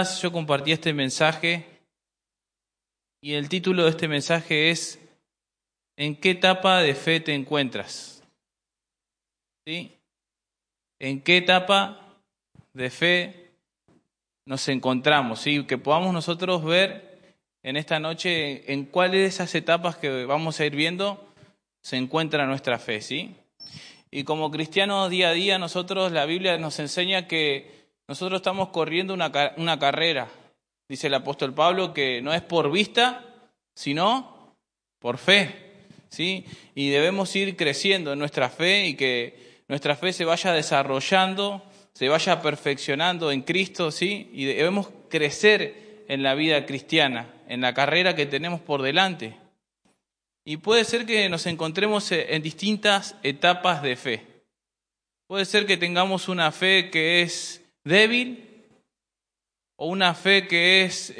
Yo compartí este mensaje y el título de este mensaje es ¿en qué etapa de fe te encuentras? ¿Sí? ¿En qué etapa de fe nos encontramos? ¿Sí? Que podamos nosotros ver en esta noche en cuáles de esas etapas que vamos a ir viendo se encuentra nuestra fe, ¿sí? Y como cristianos día a día la Biblia nos enseña que nosotros estamos corriendo una carrera. Dice el apóstol Pablo que no es por vista, sino por fe, ¿sí? Y debemos ir creciendo en nuestra fe y que nuestra fe se vaya desarrollando, se vaya perfeccionando en Cristo, ¿sí? Y debemos crecer en la vida cristiana, en la carrera que tenemos por delante. Y puede ser que nos encontremos en distintas etapas de fe. Puede ser que tengamos una fe que es débil o una fe que es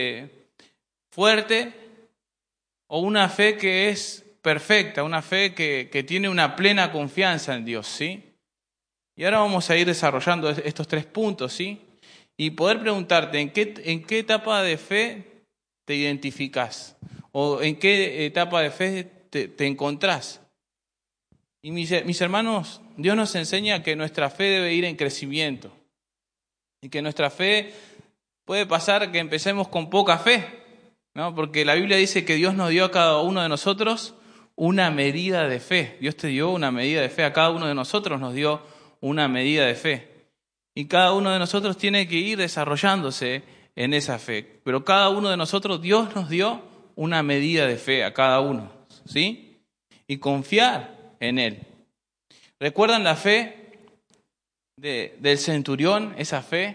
fuerte o una fe que es perfecta, una fe que tiene una plena confianza en Dios, ¿sí? Y ahora vamos a ir desarrollando estos 3 puntos, ¿sí? Y poder preguntarte, ¿en qué etapa de fe te identificás? ¿O en qué etapa de fe te encontrás? Y mis hermanos, Dios nos enseña que nuestra fe debe ir en crecimiento. Y que nuestra fe puede pasar que empecemos con poca fe, ¿no? Porque la Biblia dice que Dios nos dio a cada uno de nosotros una medida de fe. Dios te dio una medida de fe, a cada uno de nosotros nos dio una medida de fe. Y cada uno de nosotros tiene que ir desarrollándose en esa fe. Pero cada uno de nosotros, Dios nos dio una medida de fe a cada uno, ¿sí? Y confiar en Él. ¿Recuerdan la fe del centurión, esa fe?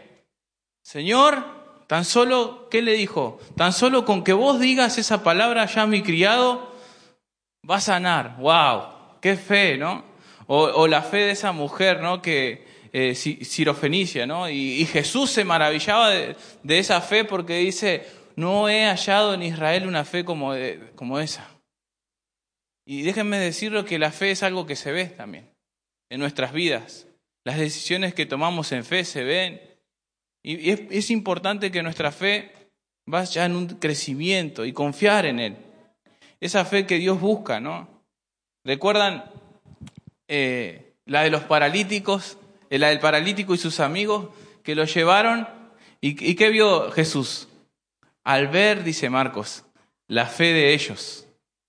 Señor, tan solo, ¿qué le dijo? Tan solo con que vos digas esa palabra, ya mi criado va a sanar. ¡Wow! ¡Qué fe!, ¿no? O la fe de esa mujer, ¿no? Que sirofenicia, ¿no? Y Jesús se maravillaba de esa fe porque dice, no he hallado en Israel una fe como esa. Y déjenme decirlo que la fe es algo que se ve también en nuestras vidas. Las decisiones que tomamos en fe se ven. Y es importante que nuestra fe vaya en un crecimiento y confiar en Él. Esa fe que Dios busca, ¿no? ¿Recuerdan la de los paralíticos? La del paralítico y sus amigos que lo llevaron. ¿Y qué vio Jesús? Al ver, dice Marcos, la fe de ellos.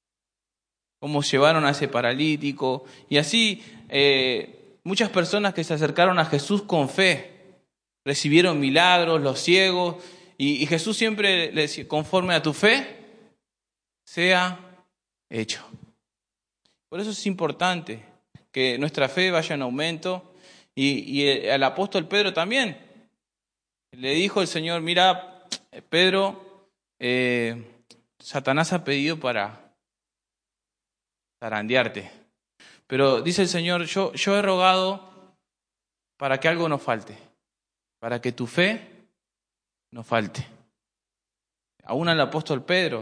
Cómo llevaron a ese paralítico. Y así muchas personas que se acercaron a Jesús con fe recibieron milagros, los ciegos. Y Jesús siempre le decía, conforme a tu fe, sea hecho. Por eso es importante que nuestra fe vaya en aumento. Y al apóstol Pedro también. Le dijo el Señor, mira, Pedro, Satanás ha pedido para zarandearte. Pero dice el Señor, yo he rogado para que algo no falte, para que tu fe no falte. Aún al apóstol Pedro,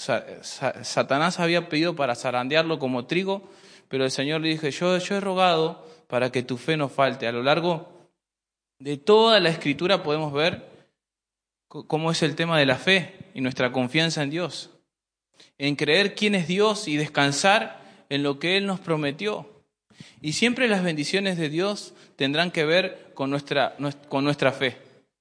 Satanás había pedido para zarandearlo como trigo, pero el Señor le dijo, yo he rogado para que tu fe no falte. A lo largo de toda la Escritura podemos ver cómo es el tema de la fe y nuestra confianza en Dios, en creer quién es Dios y descansar en lo que Él nos prometió. Y siempre las bendiciones de Dios tendrán que ver con nuestra fe,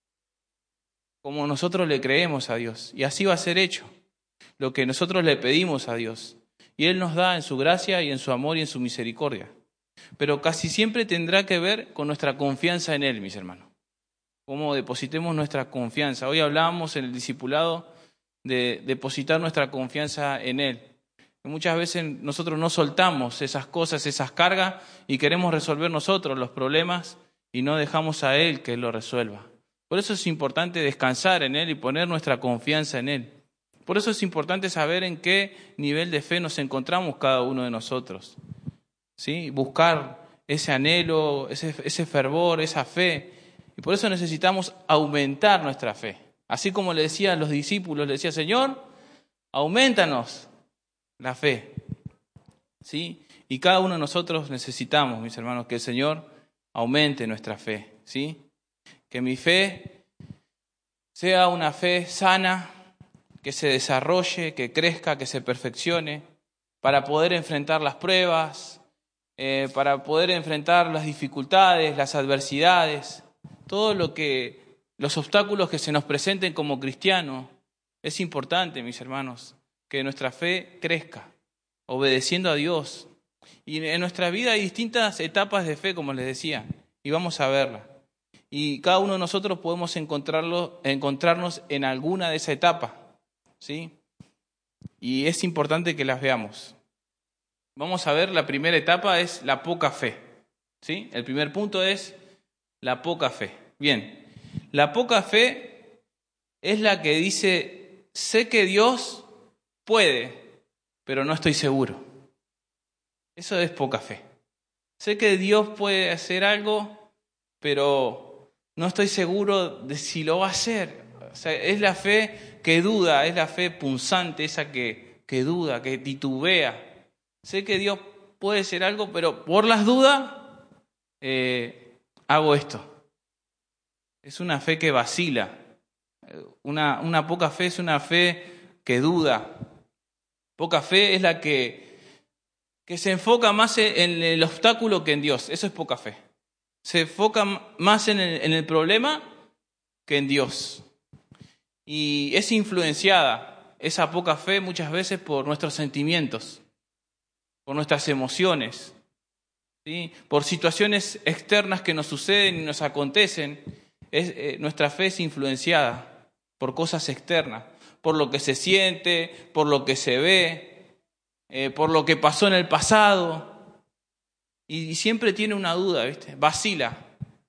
como nosotros le creemos a Dios. Y así va a ser hecho, lo que nosotros le pedimos a Dios. Y Él nos da en su gracia y en su amor y en su misericordia. Pero casi siempre tendrá que ver con nuestra confianza en Él, mis hermanos. Cómo depositemos nuestra confianza. Hoy hablábamos en el discipulado de depositar nuestra confianza en Él. Muchas veces nosotros no soltamos esas cosas, esas cargas, y queremos resolver nosotros los problemas y no dejamos a Él que Él lo resuelva. Por eso es importante descansar en Él y poner nuestra confianza en Él. Por eso es importante saber en qué nivel de fe nos encontramos cada uno de nosotros, ¿sí? Buscar ese anhelo, ese fervor, esa fe. Y por eso necesitamos aumentar nuestra fe. Así como le decían los discípulos, le decía, Señor, aumentanos la fe, ¿sí? Y cada uno de nosotros necesitamos, mis hermanos, que el Señor aumente nuestra fe, ¿sí? Que mi fe sea una fe sana, que se desarrolle, que crezca, que se perfeccione, para poder enfrentar las pruebas, para poder enfrentar las dificultades, las adversidades, los obstáculos que se nos presenten como cristianos. Es importante, mis hermanos, que nuestra fe crezca, obedeciendo a Dios. Y en nuestra vida hay distintas etapas de fe, como les decía, y vamos a verlas. Y cada uno de nosotros podemos encontrarnos en alguna de esa etapa, ¿sí? Y es importante que las veamos. Vamos a ver, la primera etapa es la poca fe, ¿sí? El primer punto es la poca fe. Bien, la poca fe es la que dice, sé que Dios puede, pero no estoy seguro. Eso es poca fe. Sé que Dios puede hacer algo, pero no estoy seguro de si lo va a hacer. O sea, es la fe que duda, es la fe punzante, esa que duda, que titubea. Sé que Dios puede hacer algo, pero por las dudas hago esto. Es una fe que vacila. Una poca fe es una fe que duda. Poca fe es la que se enfoca más en el obstáculo que en Dios. Eso es poca fe. Se enfoca más en el problema que en Dios. Y es influenciada esa poca fe muchas veces por nuestros sentimientos, por nuestras emociones, ¿sí? Por situaciones externas que nos suceden y nos acontecen. Nuestra fe es influenciada por cosas externas, por lo que se siente, por lo que se ve, por lo que pasó en el pasado. Y siempre tiene una duda, ¿viste? Vacila.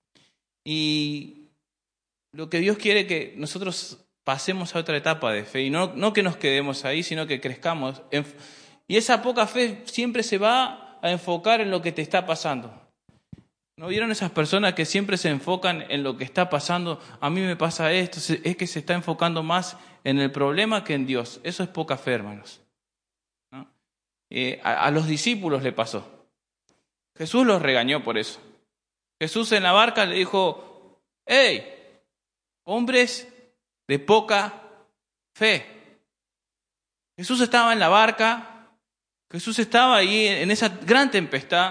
Y lo que Dios quiere que nosotros pasemos a otra etapa de fe, y no que nos quedemos ahí, sino que crezcamos. Y esa poca fe siempre se va a enfocar en lo que te está pasando. ¿No vieron esas personas que siempre se enfocan en lo que está pasando? A mí me pasa esto, es que se está enfocando más en el problema que en Dios. Eso es poca fe, hermanos, ¿no? A los discípulos le pasó. Jesús los regañó por eso. Jesús en la barca le dijo, ¡hey! Hombres de poca fe. Jesús estaba en la barca, Jesús estaba ahí en esa gran tempestad.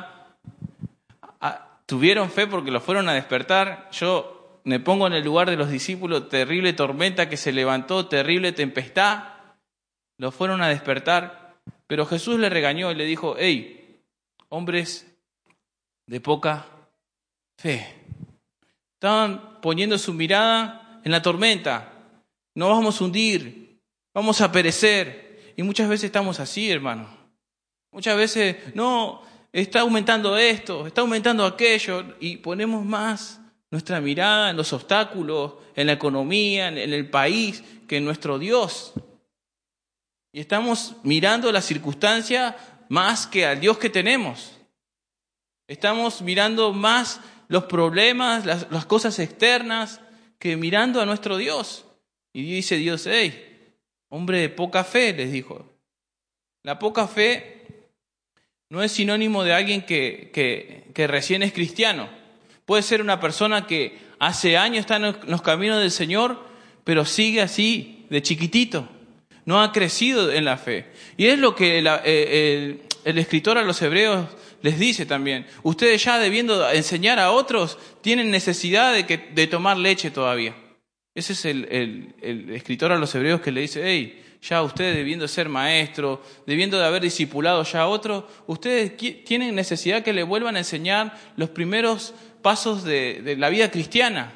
Tuvieron fe porque los fueron a despertar. Yo me pongo en el lugar de los discípulos, terrible tormenta que se levantó, terrible tempestad. Los fueron a despertar, pero Jesús le regañó y le dijo, hey, hombres de poca fe. Estaban poniendo su mirada en la tormenta. No vamos a hundir, vamos a perecer. Y muchas veces estamos así, hermano. Muchas veces, no, está aumentando esto, está aumentando aquello, y ponemos más nuestra mirada en los obstáculos, en la economía, en el país, que en nuestro Dios. Y estamos mirando las circunstancias más que al Dios que tenemos. Estamos mirando más los problemas, las cosas externas, que mirando a nuestro Dios. Y dice Dios, hey, hombre de poca fe, les dijo. La poca fe no es sinónimo de alguien que recién es cristiano. Puede ser una persona que hace años está en los caminos del Señor, pero sigue así, de chiquitito. No ha crecido en la fe. Y es lo que el escritor a los Hebreos les dice también. Ustedes ya debiendo enseñar a otros, tienen necesidad de tomar leche todavía. Ese es el escritor a los Hebreos que le dice, hey, ya ustedes debiendo ser maestros, debiendo de haber discipulado ya a otros, ustedes tienen necesidad que le vuelvan a enseñar los primeros pasos de la vida cristiana.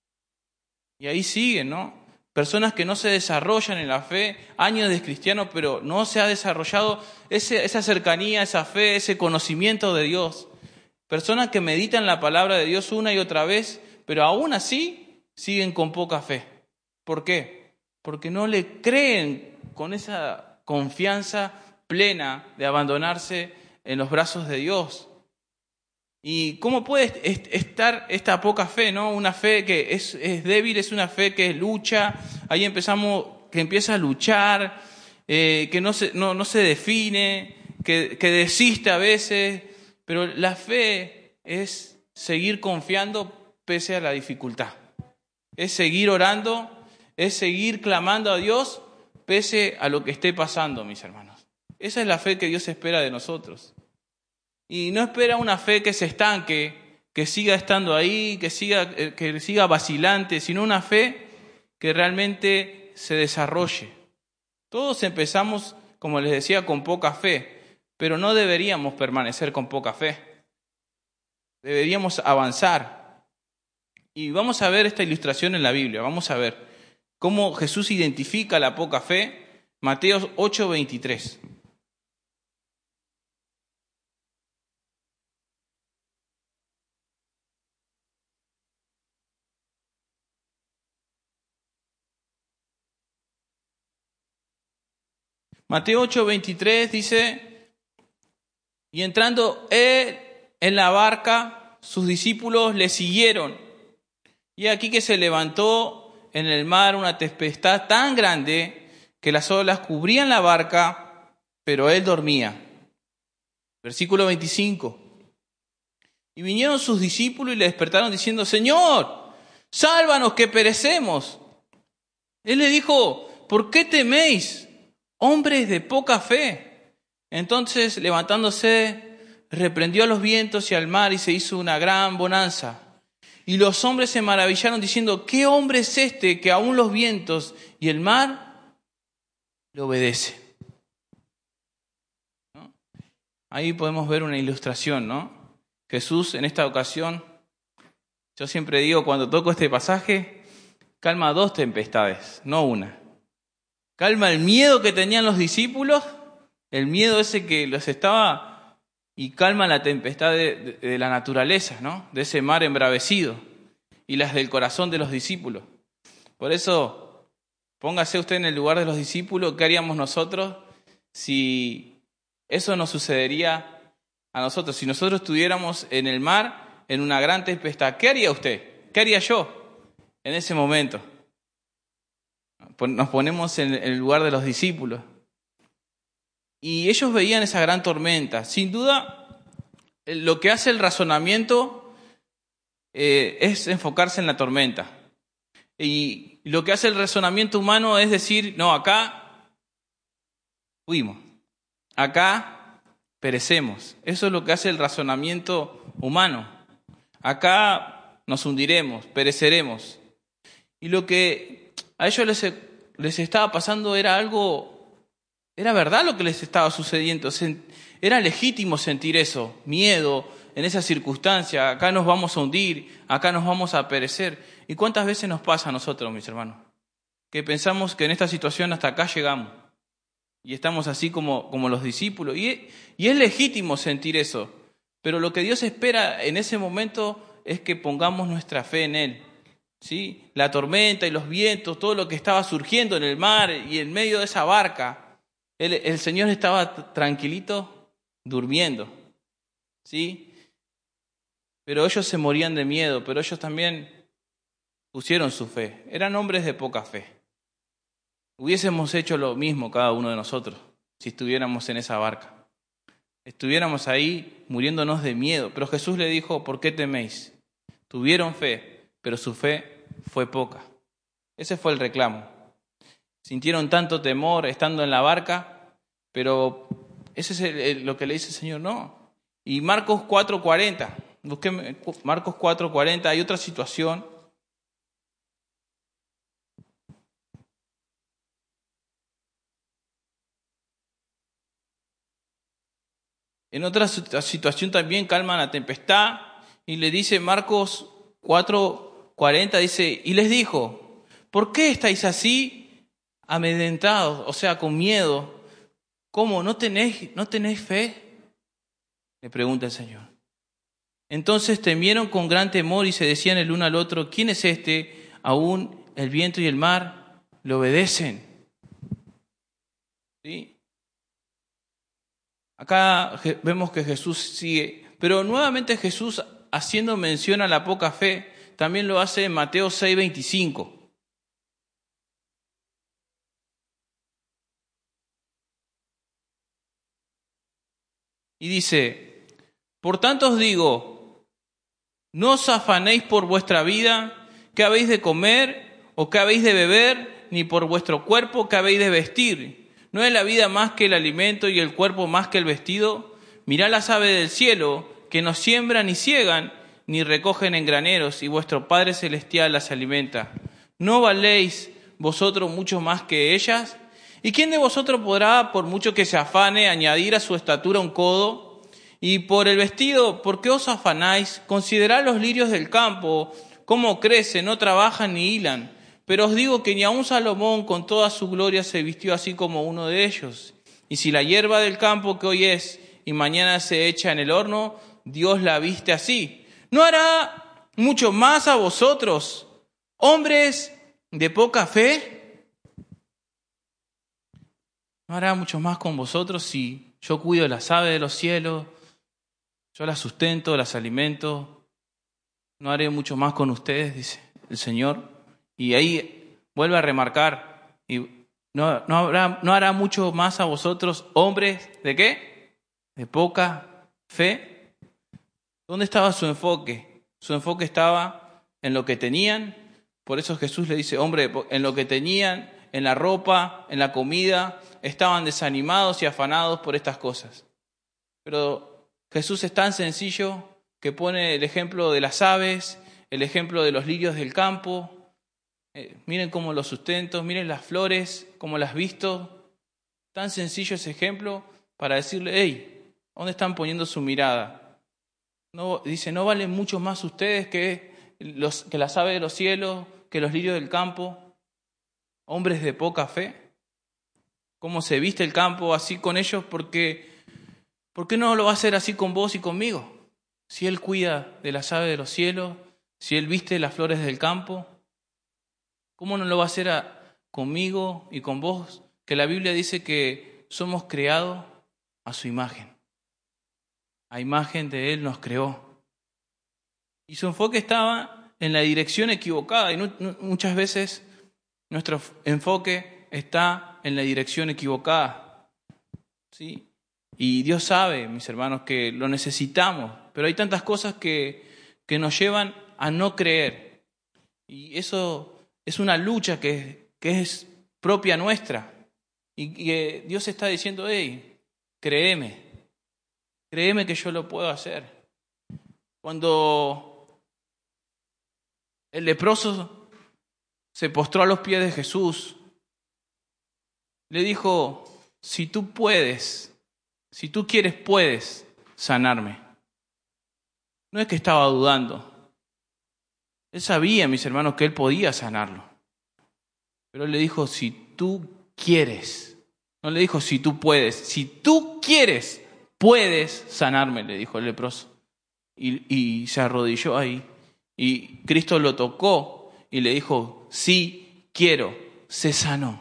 Y ahí siguen, ¿no? Personas que no se desarrollan en la fe, años de cristiano, pero no se ha desarrollado esa cercanía, esa fe, ese conocimiento de Dios. Personas que meditan la palabra de Dios una y otra vez, pero aún así siguen con poca fe. ¿Por qué? Porque no le creen con esa confianza plena de abandonarse en los brazos de Dios. ¿Y cómo puede estar esta poca fe, ¿no? Una fe que es débil, es una fe que lucha. Ahí que empieza a luchar, que no se define, que desiste a veces. Pero la fe es seguir confiando pese a la dificultad. Es seguir orando, es seguir clamando a Dios pese a lo que esté pasando, mis hermanos. Esa es la fe que Dios espera de nosotros. Y no espera una fe que se estanque, que siga estando ahí, que siga vacilante, sino una fe que realmente se desarrolle. Todos empezamos, como les decía, con poca fe, pero no deberíamos permanecer con poca fe. Deberíamos avanzar. Y vamos a ver esta ilustración en la Biblia. Vamos a ver cómo Jesús identifica la poca fe. Mateo 8:23. Mateo 8:23 dice: y entrando él en la barca, sus discípulos le siguieron. Y aquí que se levantó en el mar una tempestad tan grande que las olas cubrían la barca, pero él dormía. Versículo 25. Y vinieron sus discípulos y le despertaron diciendo: Señor, sálvanos que perecemos. Él le dijo: ¿por qué teméis, hombres de poca fe? Entonces, levantándose, reprendió a los vientos y al mar y se hizo una gran bonanza. Y los hombres se maravillaron diciendo: ¿qué hombre es este que aún los vientos y el mar le obedece? ¿No? Ahí podemos ver una ilustración, ¿no? Jesús en esta ocasión, yo siempre digo cuando toco este pasaje, calma 2 tempestades, no una. Calma el miedo que tenían los discípulos, el miedo ese que los estaba, y calma la tempestad de la naturaleza, ¿no? De ese mar embravecido, y las del corazón de los discípulos. Por eso, póngase usted en el lugar de los discípulos. ¿Qué haríamos nosotros si eso nos sucedería a nosotros? Si nosotros estuviéramos en el mar, en una gran tempestad, ¿qué haría usted? ¿Qué haría yo en ese momento? Nos ponemos en el lugar de los discípulos. Y ellos veían esa gran tormenta. Sin duda, lo que hace el razonamiento es enfocarse en la tormenta. Y lo que hace el razonamiento humano es decir: no, acá fuimos, acá perecemos. Eso es lo que hace el razonamiento humano. Acá nos hundiremos, pereceremos. Y lo que a ellos les estaba pasando era verdad lo que les estaba sucediendo. Era legítimo sentir eso, miedo en esa circunstancia. Acá nos vamos a hundir, acá nos vamos a perecer. ¿Y cuántas veces nos pasa a nosotros, mis hermanos? Que pensamos que en esta situación hasta acá llegamos. Y estamos así como los discípulos. Y es legítimo sentir eso. Pero lo que Dios espera en ese momento es que pongamos nuestra fe en Él. ¿Sí? La tormenta y los vientos, todo lo que estaba surgiendo en el mar y en medio de esa barca. El Señor estaba tranquilito durmiendo, ¿sí? Pero ellos se morían de miedo, pero ellos también pusieron su fe. Eran hombres de poca fe. Hubiésemos hecho lo mismo cada uno de nosotros si estuviéramos en esa barca. Estuviéramos ahí muriéndonos de miedo. Pero Jesús le dijo: ¿por qué teméis? Tuvieron fe, pero su fe fue poca. Ese fue el reclamo. Sintieron tanto temor estando en la barca, pero eso es lo que le dice el Señor, no. Y Marcos 4:40, busquemos Marcos 4:40, hay otra situación. En otra situación también calman la tempestad y le dice Marcos 4:40, dice: y les dijo: ¿por qué estáis así amedrentados, o sea, con miedo? ¿Cómo? ¿No tenéis fe? Le pregunta el Señor. Entonces temieron con gran temor y se decían el uno al otro: ¿quién es este? Aún el viento y el mar le obedecen. ¿Sí? Acá vemos que Jesús sigue, pero nuevamente Jesús, haciendo mención a la poca fe, también lo hace en Mateo 6:25. Y dice: por tanto os digo, no os afanéis por vuestra vida, qué habéis de comer ¿O qué habéis de beber? Ni por vuestro cuerpo, ¿qué habéis de vestir? ¿No es la vida más que el alimento y el cuerpo más que el vestido? Mirad las aves del cielo, que no siembran ni ciegan, ni recogen en graneros, y vuestro Padre Celestial las alimenta. ¿No valéis vosotros mucho más que ellas? ¿Y quién de vosotros podrá, por mucho que se afane, añadir a su estatura un codo? Y por el vestido, ¿por qué os afanáis? Considerad los lirios del campo, cómo crecen, no trabajan ni hilan. Pero os digo que ni aun Salomón con toda su gloria se vistió así como uno de ellos. Y si la hierba del campo que hoy es y mañana se echa en el horno, Dios la viste así. ¿No hará mucho más a vosotros, hombres de poca fe? ¿No hará mucho más con vosotros si yo cuido las aves de los cielos, yo las sustento, las alimento? ¿No haré mucho más con ustedes?, dice el Señor. Y ahí vuelve a remarcar, y no hará mucho más a vosotros, hombres, ¿de qué? De poca fe. ¿Dónde estaba su enfoque? Su enfoque estaba en lo que tenían. Por eso Jesús le dice, hombre, en lo que tenían, en la ropa, en la comida, estaban desanimados y afanados por estas cosas. Pero Jesús es tan sencillo que pone el ejemplo de las aves, el ejemplo de los lirios del campo. Miren cómo los sustento, miren las flores, cómo las visto. Tan sencillo ese ejemplo para decirle, hey, ¿dónde están poniendo su mirada? No, dice, ¿no valen mucho más ustedes que las aves de los cielos, que los lirios del campo? Hombres de poca fe. ¿Cómo se viste el campo así con ellos? ¿Por qué no lo va a hacer así con vos y conmigo? Si Él cuida de las aves de los cielos, si Él viste las flores del campo, ¿cómo no lo va a hacer conmigo y con vos? Que la Biblia dice que somos creados a su imagen. A imagen de Él nos creó. Y su enfoque estaba en la dirección equivocada. Y muchas veces nuestro enfoque está en la dirección equivocada. ¿Sí? Y Dios sabe, mis hermanos, que lo necesitamos. Pero hay tantas cosas que nos llevan a no creer. Y eso es una lucha que es propia nuestra. Y que Dios está diciendo, hey, créeme que yo lo puedo hacer. Cuando el leproso se postró a los pies de Jesús, le dijo, si tú quieres, puedes sanarme. No es que estaba dudando. Él sabía, mis hermanos, que él podía sanarlo. Pero él le dijo, si tú quieres. No le dijo, si tú puedes. Si tú quieres, puedes sanarme, le dijo el leproso. Y se arrodilló ahí. Y Cristo lo tocó y le dijo, sí, quiero, se sanó.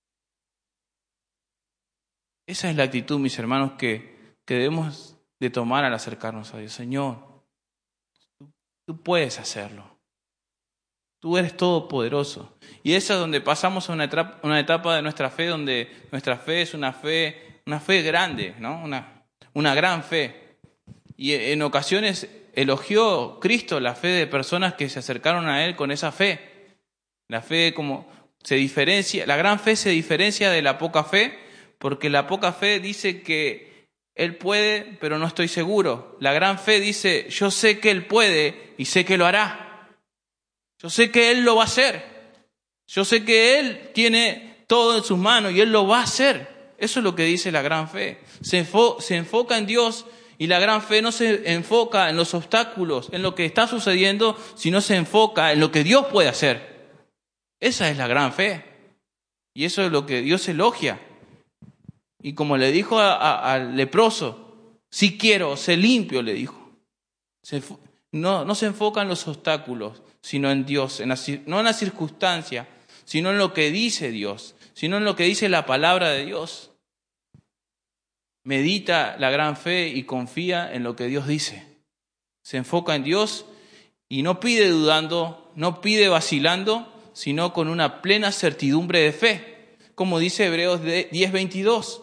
Esa es la actitud, mis hermanos, que debemos de tomar al acercarnos a Dios. Señor, tú puedes hacerlo. Tú eres todopoderoso. Y esa es donde pasamos a una etapa de nuestra fe, donde nuestra fe es una fe grande, ¿no? Una gran fe. Y en ocasiones elogió Cristo la fe de personas que se acercaron a Él con esa fe. La fe la gran fe se diferencia de la poca fe, porque la poca fe dice que Él puede, pero no estoy seguro. La gran fe dice, yo sé que Él puede y sé que lo hará. Yo sé que Él lo va a hacer. Yo sé que Él tiene todo en sus manos y Él lo va a hacer. Eso es lo que dice la gran fe. Se enfoca en Dios y la gran fe no se enfoca en los obstáculos, en lo que está sucediendo, sino se enfoca en lo que Dios puede hacer. Esa es la gran fe. Y eso es lo que Dios elogia. Y como le dijo al leproso, si quiero, sé limpio, le dijo. No se enfoca en los obstáculos, sino en Dios, no en la circunstancia, sino en lo que dice Dios, sino en lo que dice la palabra de Dios. Medita la gran fe y confía en lo que Dios dice. Se enfoca en Dios y no pide dudando, no pide vacilando, sino con una plena certidumbre de fe, como dice Hebreos 10:22.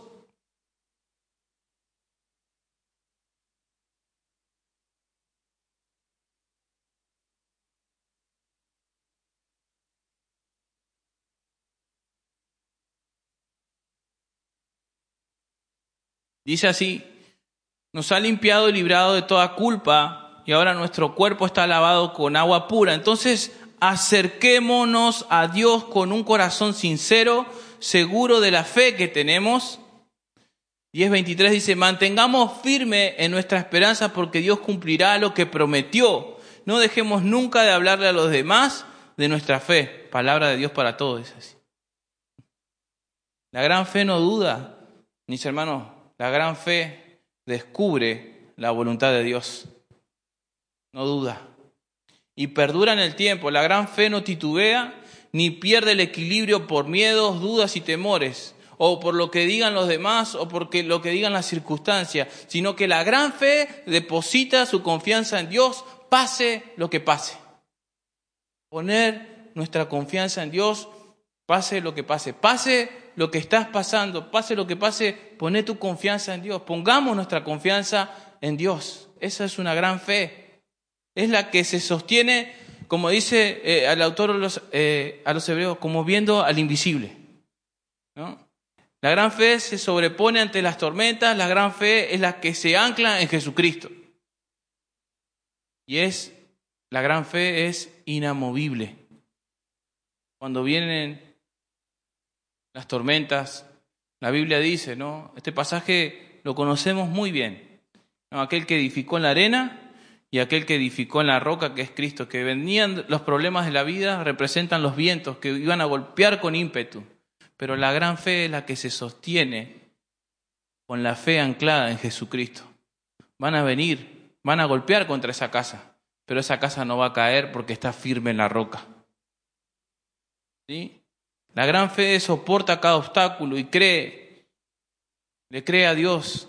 Dice así: nos ha limpiado y librado de toda culpa, y ahora nuestro cuerpo está lavado con agua pura. Entonces, acerquémonos a Dios con un corazón sincero, seguro de la fe que tenemos. 10:23 dice: mantengamos firme en nuestra esperanza, porque Dios cumplirá lo que prometió. No dejemos nunca de hablarle a los demás de nuestra fe. Palabra de Dios para todos, es así. La gran fe no duda, mis hermanos. La gran fe descubre la voluntad de Dios. No duda. Y perdura en el tiempo. La gran fe no titubea ni pierde el equilibrio por miedos, dudas y temores, o por lo que digan los demás, o por lo que digan las circunstancias, sino que la gran fe deposita su confianza en Dios, pase lo que pase. Poner nuestra confianza en Dios, pase lo que pase. Pase lo que estás pasando, pase lo que pase, poné tu confianza en Dios. Pongamos nuestra confianza en Dios. Esa es una gran fe. Es la que se sostiene, como dice el autor a los hebreos, como viendo al invisible, ¿no? La gran fe se sobrepone ante las tormentas. La gran fe es la que se ancla en Jesucristo. Y la gran fe es inamovible. Cuando vienen las tormentas, la Biblia dice, ¿no? Este pasaje lo conocemos muy bien, ¿no? Aquel que edificó en la arena y aquel que edificó en la roca, que es Cristo. Que venían los problemas de la vida, representan los vientos que iban a golpear con ímpetu. Pero la gran fe es la que se sostiene con la fe anclada en Jesucristo. Van a venir, van a golpear contra esa casa, pero esa casa no va a caer porque está firme en la roca. ¿Sí? La gran fe soporta cada obstáculo y le cree a Dios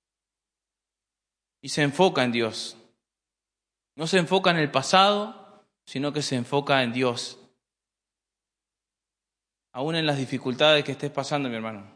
y se enfoca en Dios. No se enfoca en el pasado, sino que se enfoca en Dios. Aún en las dificultades que estés pasando, mi hermano.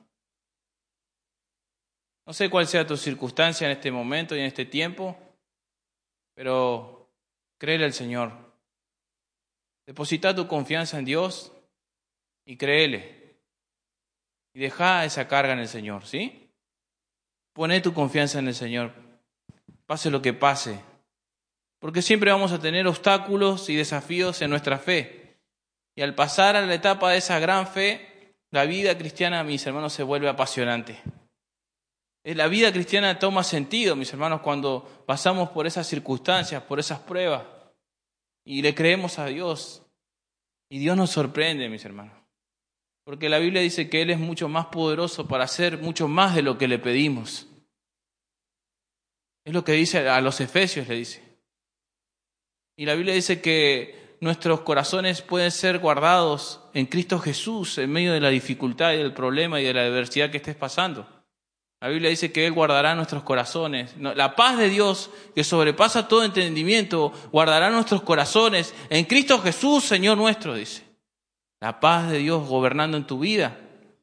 No sé cuál sea tu circunstancia en este momento y en este tiempo, pero créele al Señor. Deposita tu confianza en Dios y créele. Y deja esa carga en el Señor, ¿sí? Poné tu confianza en el Señor, pase lo que pase. Porque siempre vamos a tener obstáculos y desafíos en nuestra fe. Y al pasar a la etapa de esa gran fe, la vida cristiana, mis hermanos, se vuelve apasionante. La vida cristiana toma sentido, mis hermanos, cuando pasamos por esas circunstancias, por esas pruebas, y le creemos a Dios. Y Dios nos sorprende, mis hermanos. Porque la Biblia dice que Él es mucho más poderoso para hacer mucho más de lo que le pedimos. Es lo que dice a los Efesios, le dice. Y la Biblia dice que nuestros corazones pueden ser guardados en Cristo Jesús en medio de la dificultad y del problema y de la adversidad que estés pasando. La Biblia dice que Él guardará nuestros corazones. La paz de Dios, que sobrepasa todo entendimiento, guardará nuestros corazones en Cristo Jesús, Señor nuestro, dice. La paz de Dios gobernando en tu vida.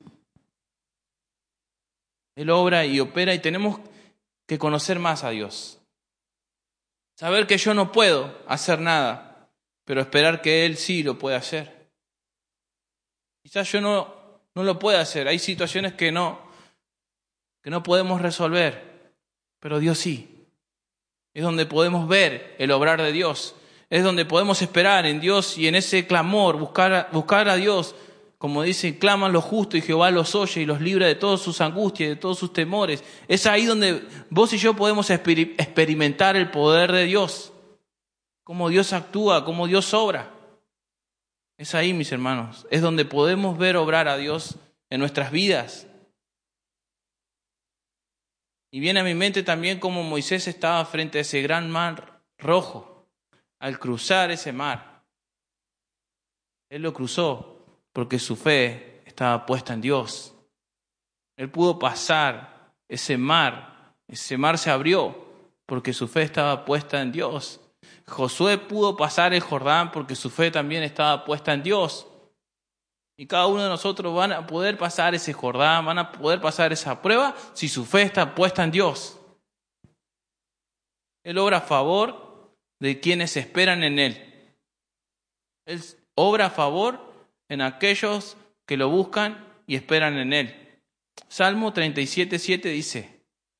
Él obra y opera y tenemos que conocer más a Dios. Saber que yo no puedo hacer nada, pero esperar que Él sí lo puede hacer. Quizás yo no lo pueda hacer. Hay situaciones que no podemos resolver, pero Dios sí. Es donde podemos ver el obrar de Dios. Es donde podemos esperar en Dios y en ese clamor, buscar a Dios. Como dice, claman los justos y Jehová los oye y los libra de todas sus angustias y de todos sus temores. Es ahí donde vos y yo podemos experimentar el poder de Dios. Cómo Dios actúa, cómo Dios obra. Es ahí, mis hermanos. Es donde podemos ver obrar a Dios en nuestras vidas. Y viene a mi mente también cómo Moisés estaba frente a ese gran mar rojo. Al cruzar ese mar, él lo cruzó porque su fe estaba puesta en Dios. Él pudo pasar ese mar se abrió porque su fe estaba puesta en Dios. Josué pudo pasar el Jordán porque su fe también estaba puesta en Dios. Y cada uno de nosotros van a poder pasar ese Jordán, van a poder pasar esa prueba si su fe está puesta en Dios. Él obra a favor de quienes esperan en Él. Él obra a favor en aquellos que lo buscan y esperan en Él. Salmo 37:7 dice: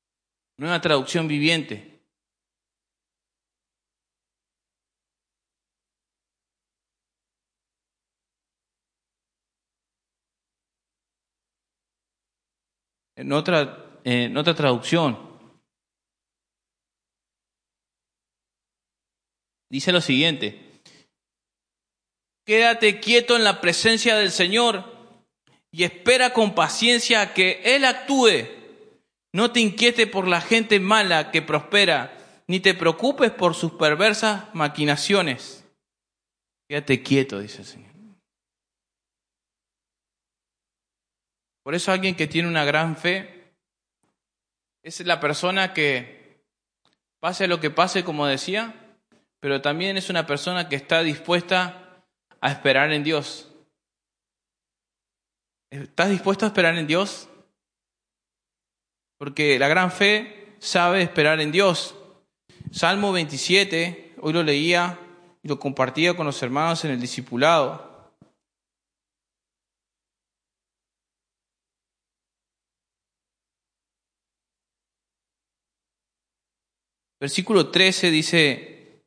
Nueva Traducción Viviente. En otra traducción dice lo siguiente: quédate quieto en la presencia del Señor y espera con paciencia a que Él actúe. No te inquietes por la gente mala que prospera, ni te preocupes por sus perversas maquinaciones. Quédate quieto, dice el Señor. Por eso alguien que tiene una gran fe es la persona que, pase lo que pase, como decía, pero también es una persona que está dispuesta a esperar en Dios. ¿Estás dispuesto a esperar en Dios? Porque la gran fe sabe esperar en Dios. Salmo 27, hoy lo leía y lo compartía con los hermanos en el discipulado. Versículo 13 dice: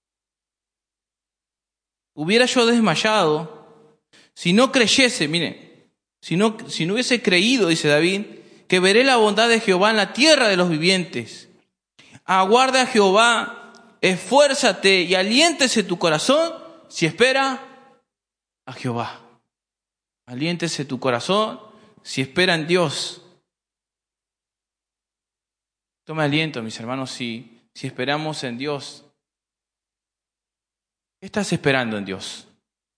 hubiera yo desmayado si no creyese, mire, si no hubiese creído, dice David, que veré la bondad de Jehová en la tierra de los vivientes. Aguarda a Jehová, esfuérzate y aliéntese tu corazón si espera a Jehová. Aliéntese tu corazón si espera en Dios. Tome aliento, mis hermanos, si esperamos en Dios. ¿Qué estás esperando en Dios?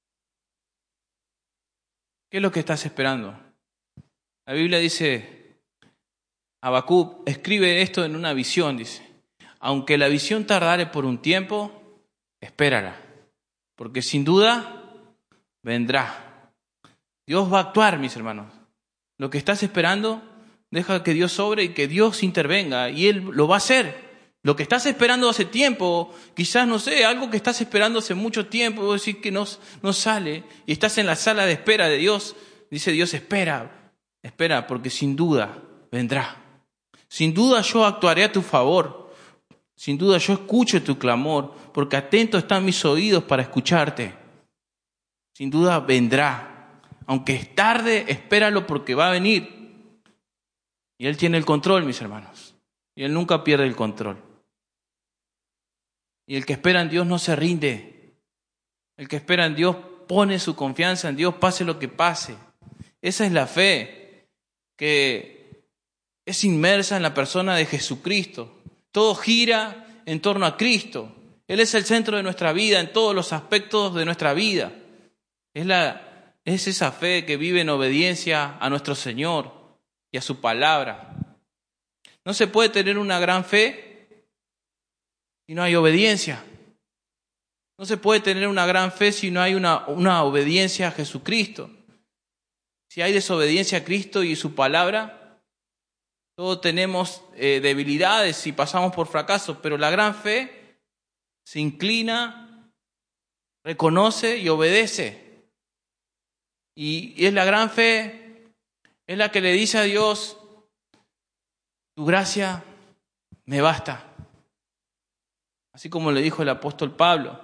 ¿Qué es lo que estás esperando? La Biblia dice, Habacuc escribe esto en una visión, dice: aunque la visión tardare por un tiempo, espérala, porque sin duda vendrá. Dios va a actuar, mis hermanos. Lo que estás esperando, deja que Dios sobre y que Dios intervenga, y Él lo va a hacer. Lo que estás esperando hace tiempo, quizás, no sé, algo que estás esperando hace mucho tiempo, vos decís que no sale, y estás en la sala de espera de Dios, dice Dios: espera, porque sin duda vendrá. Sin duda yo actuaré a tu favor, sin duda yo escucho tu clamor, porque atentos están mis oídos para escucharte. Sin duda vendrá, aunque es tarde, espéralo porque va a venir. Y Él tiene el control, mis hermanos, y Él nunca pierde el control. Y el que espera en Dios no se rinde. El que espera en Dios pone su confianza en Dios, pase lo que pase. Esa es la fe que es inmersa en la persona de Jesucristo. Todo gira en torno a Cristo. Él es el centro de nuestra vida, en todos los aspectos de nuestra vida. Es esa fe que vive en obediencia a nuestro Señor y a su palabra. No se puede tener una gran fe si no hay obediencia. No se puede tener una gran fe si no hay una obediencia a Jesucristo. Si hay desobediencia a Cristo y su palabra, todos tenemos debilidades y pasamos por fracasos, pero la gran fe se inclina, reconoce y obedece. Y es la gran fe, es la que le dice a Dios: tu gracia me basta. Así como le dijo el apóstol Pablo.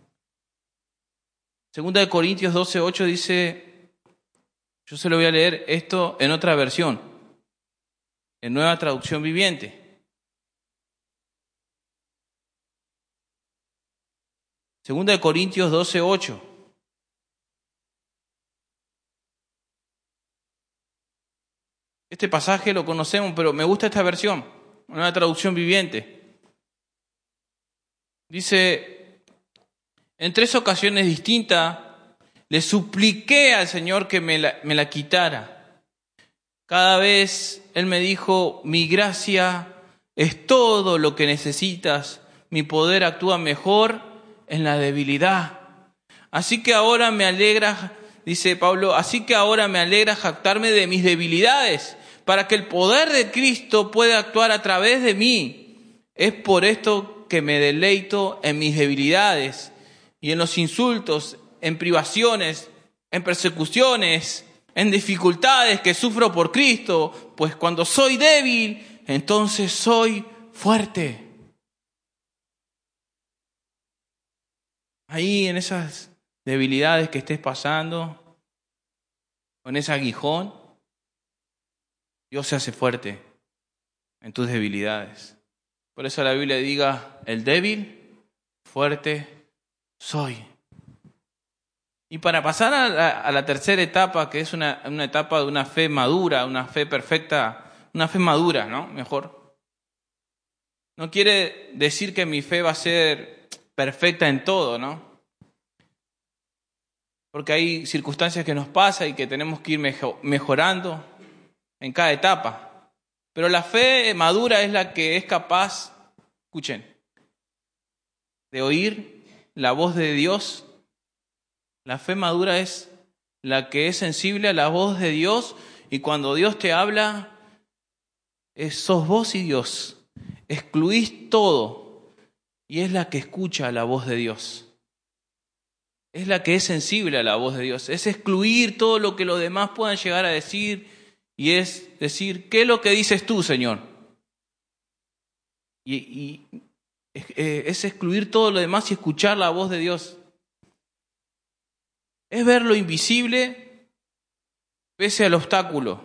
2 Corintios 12:8 dice, yo se lo voy a leer esto en otra versión, en Nueva Traducción Viviente. 2 Corintios 12:8. Este pasaje lo conocemos, pero me gusta esta versión, Nueva Traducción Viviente. Dice: en 3 ocasiones distintas le supliqué al Señor que me la quitara. Cada vez Él me dijo: mi gracia es todo lo que necesitas, mi poder actúa mejor en la debilidad. Así que ahora me alegra, dice Pablo, así que ahora me alegra jactarme de mis debilidades, para que el poder de Cristo pueda actuar a través de mí. Es por esto que me deleito en mis debilidades y en los insultos, en privaciones, en persecuciones, en dificultades que sufro por Cristo, pues cuando soy débil, entonces soy fuerte. Ahí en esas debilidades que estés pasando, con ese aguijón, Dios se hace fuerte en tus debilidades. Por eso la Biblia diga, el débil, fuerte soy. Y para pasar a la tercera etapa, que es una etapa de una fe madura, una fe perfecta, una fe madura, ¿no? Mejor. No quiere decir que mi fe va a ser perfecta en todo, ¿no? Porque hay circunstancias que nos pasan y que tenemos que ir mejorando en cada etapa. Pero la fe madura es la que es capaz, escuchen, de oír la voz de Dios. La fe madura es la que es sensible a la voz de Dios y cuando Dios te habla, sos vos y Dios. Excluís todo y es la que escucha la voz de Dios. Es la que es sensible a la voz de Dios. Es excluir todo lo que los demás puedan llegar a decir y es decir, ¿qué es lo que dices tú, Señor? Y es excluir todo lo demás y escuchar la voz de Dios. Es ver lo invisible pese al obstáculo.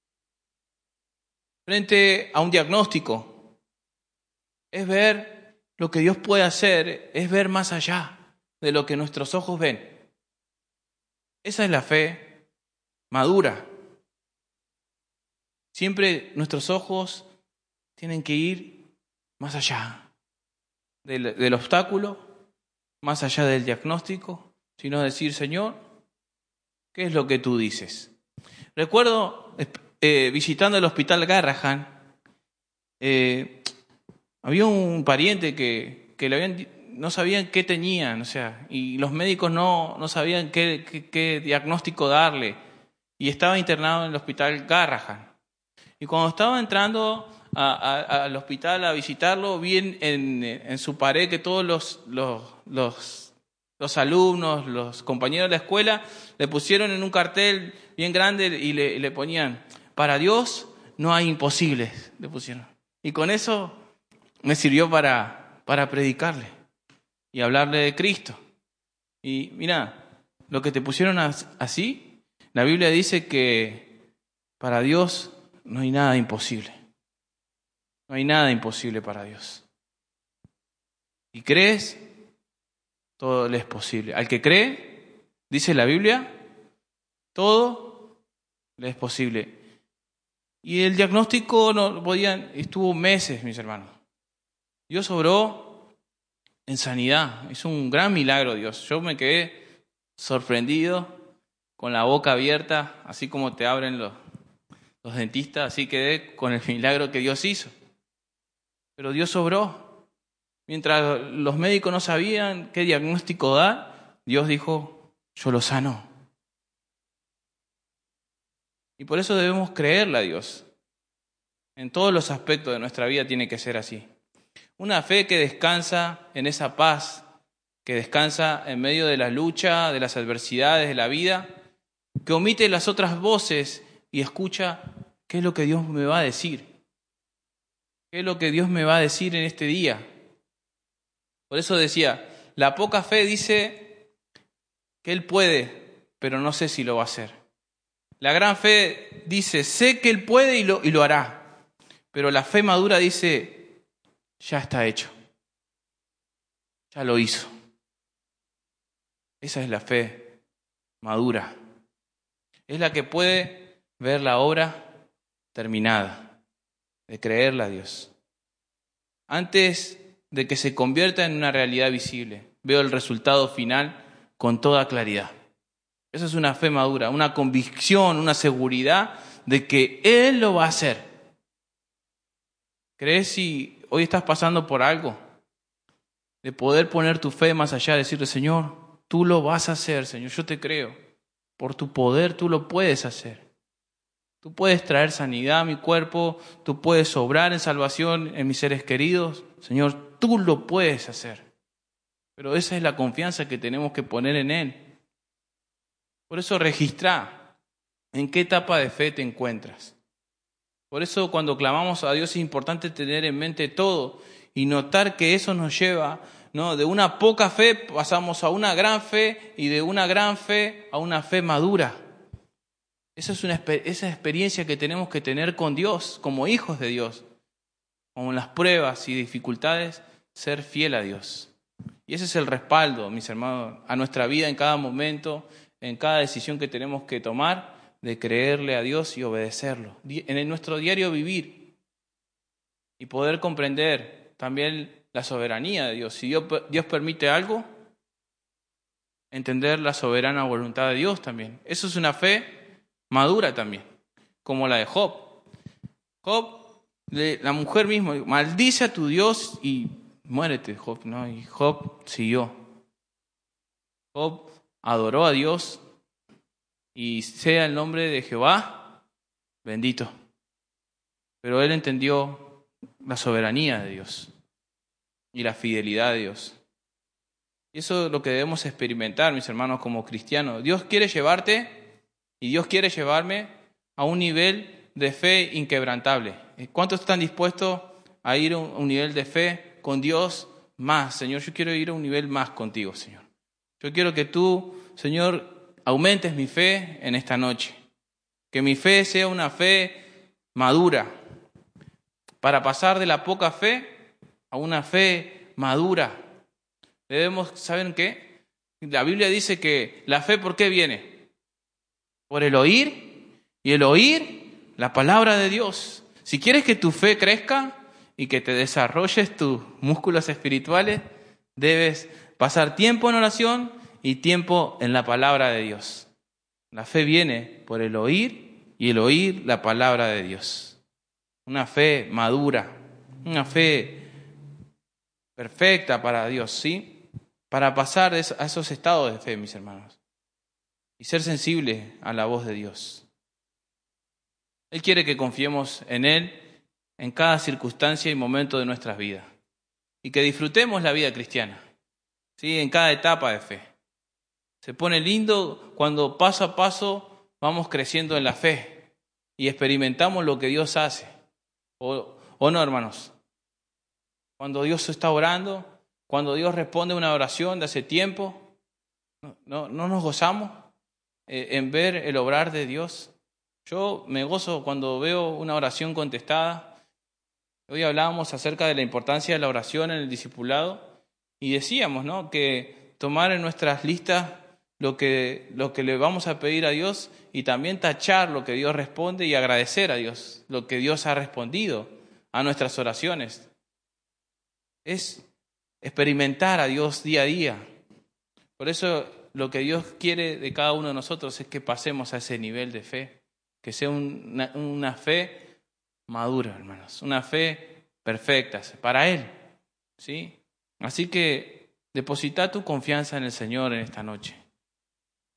Frente a un diagnóstico. Es ver lo que Dios puede hacer. Es ver más allá de lo que nuestros ojos ven. Esa es la fe madura. Siempre nuestros ojos tienen que ir más allá del obstáculo, más allá del diagnóstico, sino decir, Señor, ¿qué es lo que tú dices? Recuerdo visitando el hospital Garrahan, había un pariente que no sabían qué tenían, y los médicos no sabían qué diagnóstico darle, y estaba internado en el hospital Garrahan. Y cuando estaba entrando al hospital a visitarlo, vi en su pared que todos los alumnos, los compañeros de la escuela, le pusieron en un cartel bien grande y le ponían, para Dios no hay imposibles, le pusieron. Y con eso me sirvió para predicarle y hablarle de Cristo. Y mira, lo que te pusieron así, la Biblia dice que para Dios no hay nada imposible. No hay nada imposible para Dios. Y crees, todo le es posible. Al que cree, dice la Biblia, todo le es posible. Y el diagnóstico no podían, estuvo meses, mis hermanos. Dios obró en sanidad. Hizo un gran milagro Dios. Yo me quedé sorprendido, con la boca abierta, así como te abren los dentistas, así quedé con el milagro que Dios hizo. Pero Dios obró. Mientras los médicos no sabían qué diagnóstico dar, Dios dijo, yo lo sano. Y por eso debemos creerle a Dios. En todos los aspectos de nuestra vida tiene que ser así. Una fe que descansa en esa paz, que descansa en medio de la lucha, de las adversidades de la vida, que omite las otras voces y escucha qué es lo que Dios me va a decir. ¿Qué es lo que Dios me va a decir en este día? Por eso decía, la poca fe dice que Él puede, pero no sé si lo va a hacer. La gran fe dice, sé que Él puede y lo hará. Pero la fe madura dice, ya está hecho. Ya lo hizo. Esa es la fe madura. Es la que puede ver la obra terminada, de creerle a Dios. Antes de que se convierta en una realidad visible, veo el resultado final con toda claridad. Esa es una fe madura, una convicción, una seguridad de que Él lo va a hacer. ¿Crees si hoy estás pasando por algo? De poder poner tu fe más allá, decirle, Señor, tú lo vas a hacer, Señor, yo te creo. Por tu poder tú lo puedes hacer. Tú puedes traer sanidad a mi cuerpo, tú puedes obrar en salvación en mis seres queridos. Señor, tú lo puedes hacer. Pero esa es la confianza que tenemos que poner en Él. Por eso registra en qué etapa de fe te encuentras. Por eso cuando clamamos a Dios es importante tener en mente todo y notar que eso nos lleva, ¿no? De una poca fe pasamos a una gran fe y de una gran fe a una fe madura. Esa es experiencia que tenemos que tener con Dios, como hijos de Dios. Como en las pruebas y dificultades, ser fiel a Dios. Y ese es el respaldo, mis hermanos, a nuestra vida en cada momento, en cada decisión que tenemos que tomar, de creerle a Dios y obedecerlo. En nuestro diario vivir y poder comprender también la soberanía de Dios. Si Dios permite algo, entender la soberana voluntad de Dios también. Eso es una fe madura también, como la de Job. Job, la mujer misma, maldice a tu Dios y muérete, Job, ¿no? Y Job siguió. Job adoró a Dios y sea el nombre de Jehová bendito. Pero él entendió la soberanía de Dios y la fidelidad de Dios. Y eso es lo que debemos experimentar, mis hermanos, como cristianos. Dios quiere llevarte y Dios quiere llevarme a un nivel de fe inquebrantable. ¿Cuántos están dispuestos a ir a un nivel de fe con Dios más? Señor, yo quiero ir a un nivel más contigo, Señor. Yo quiero que tú, Señor, aumentes mi fe en esta noche. Que mi fe sea una fe madura. Para pasar de la poca fe a una fe madura. Debemos, ¿saben qué? La Biblia dice que la fe, ¿por qué viene? Por el oír, y el oír la palabra de Dios. Si quieres que tu fe crezca y que te desarrolles tus músculos espirituales, debes pasar tiempo en oración y tiempo en la palabra de Dios. La fe viene por el oír y el oír la palabra de Dios. Una fe madura, una fe perfecta para Dios, ¿sí? Para pasar a esos estados de fe, mis hermanos, y ser sensibles a la voz de Dios. Él quiere que confiemos en Él en cada circunstancia y momento de nuestras vidas y que disfrutemos la vida cristiana, ¿sí? En cada etapa de fe. Se pone lindo cuando paso a paso vamos creciendo en la fe y experimentamos lo que Dios hace. ¿O no, hermanos? Cuando Dios está orando, cuando Dios responde a una oración de hace tiempo, ¿no nos gozamos en ver el obrar de Dios? Yo me gozo cuando veo una oración contestada. Hoy hablábamos acerca de la importancia de la oración en el discipulado y decíamos, ¿no?, que tomar en nuestras listas lo que le vamos a pedir a Dios y también tachar lo que Dios responde y agradecer a Dios lo que Dios ha respondido a nuestras oraciones. Es experimentar a Dios día a día. Por eso lo que Dios quiere de cada uno de nosotros es que pasemos a ese nivel de fe, que sea una fe madura, hermanos, una fe perfecta para Él, ¿sí? Así que deposita tu confianza en el Señor en esta noche.